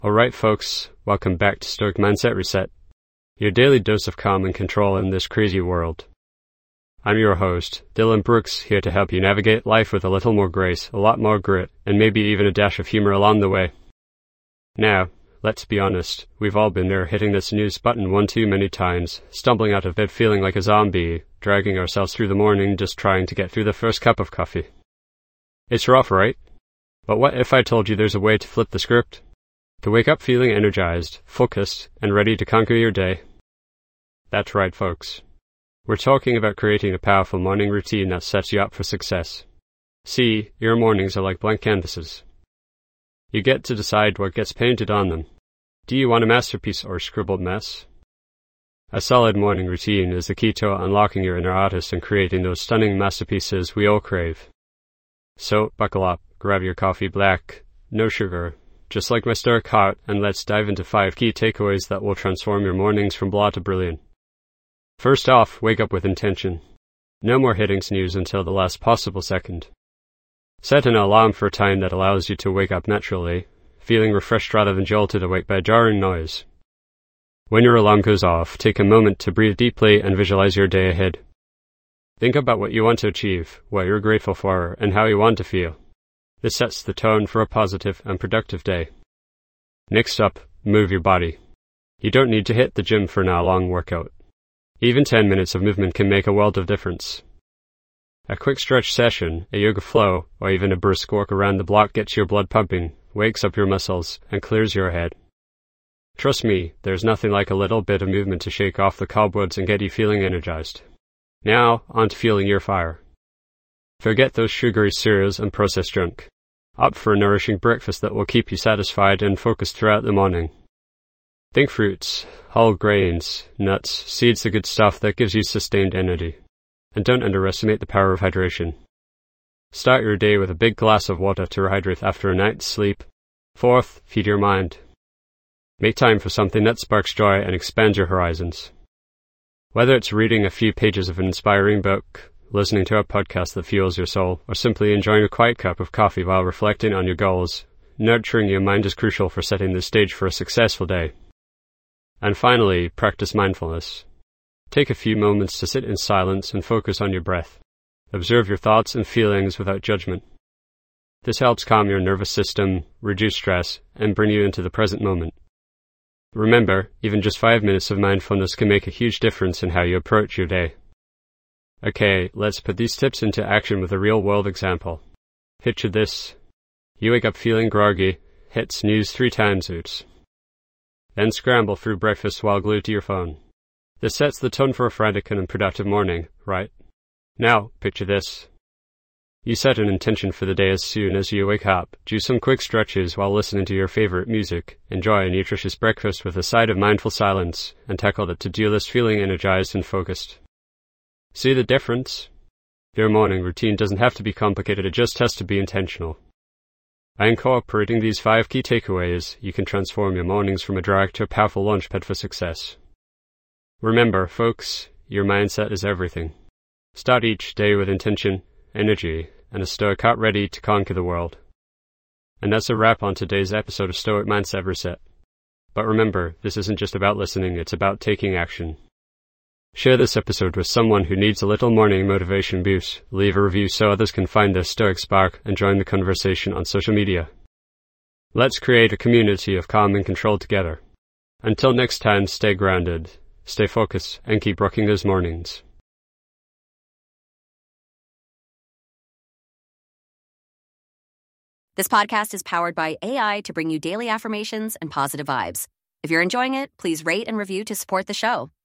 Alright folks, welcome back to Stoic Mindset Reset, your daily dose of calm and control in this crazy world. I'm your host, Dylan Brooks, here to help you navigate life with a little more grace, a lot more grit, and maybe even a dash of humor along the way. Now, let's be honest, we've all been there hitting the snooze button one too many times, stumbling out of bed feeling like a zombie, dragging ourselves through the morning just trying to get through the first cup of coffee. It's rough, right? But what if I told you there's a way to flip the script? To wake up feeling energized, focused, and ready to conquer your day? That's right, folks. We're talking about creating a powerful morning routine that sets you up for success. See, your mornings are like blank canvases. You get to decide what gets painted on them. Do you want a masterpiece or a scribbled mess? A solid morning routine is the key to unlocking your inner artist and creating those stunning masterpieces we all crave. So, buckle up, grab your coffee black, no sugar, just like my Stoic heart, and let's dive into 5 key takeaways that will transform your mornings from blah to brilliant. First off, wake up with intention. No more hitting snooze until the last possible second. Set an alarm for a time that allows you to wake up naturally, feeling refreshed rather than jolted awake by a jarring noise. When your alarm goes off, take a moment to breathe deeply and visualize your day ahead. Think about what you want to achieve, what you're grateful for, and how you want to feel. This sets the tone for a positive and productive day. Next up, move your body. You don't need to hit the gym for an hour-long workout. Even 10 minutes of movement can make a world of difference. A quick stretch session, a yoga flow, or even a brisk walk around the block gets your blood pumping, wakes up your muscles, and clears your head. Trust me, there's nothing like a little bit of movement to shake off the cobwebs and get you feeling energized. Now, on to fueling your fire. Forget those sugary cereals and processed junk. Opt for a nourishing breakfast that will keep you satisfied and focused throughout the morning. Think fruits, whole grains, nuts, seeds, the good stuff that gives you sustained energy. And don't underestimate the power of hydration. Start your day with a big glass of water to rehydrate after a night's sleep. Fourth, feed your mind. Make time for something that sparks joy and expands your horizons. Whether it's reading a few pages of an inspiring book, listening to a podcast that fuels your soul, or simply enjoying a quiet cup of coffee while reflecting on your goals, nurturing your mind is crucial for setting the stage for a successful day. And finally, practice mindfulness. Take a few moments to sit in silence and focus on your breath. Observe your thoughts and feelings without judgment. This helps calm your nervous system, reduce stress, and bring you into the present moment. Remember, even just 5 minutes of mindfulness can make a huge difference in how you approach your day. Okay, let's put these tips into action with a real-world example. Picture this. You wake up feeling groggy, hit snooze 3 times, oops. Then scramble through breakfast while glued to your phone. This sets the tone for a frantic and unproductive morning, right? Now, picture this. You set an intention for the day as soon as you wake up, do some quick stretches while listening to your favorite music, enjoy a nutritious breakfast with a side of mindful silence, and tackle the to-do list feeling energized and focused. See the difference? Your morning routine doesn't have to be complicated, it just has to be intentional. By incorporating these 5 key takeaways, you can transform your mornings from a drag to a powerful launchpad for success. Remember, folks, your mindset is everything. Start each day with intention, energy, and a Stoic heart ready to conquer the world. And that's a wrap on today's episode of Stoic Mindset Reset. But remember, this isn't just about listening, it's about taking action. Share this episode with someone who needs a little morning motivation boost. Leave a review so others can find their Stoic spark and join the conversation on social media. Let's create a community of calm and control together. Until next time, stay grounded, stay focused, and keep rocking those mornings. This podcast is powered by AI to bring you daily affirmations and positive vibes. If you're enjoying it, please rate and review to support the show.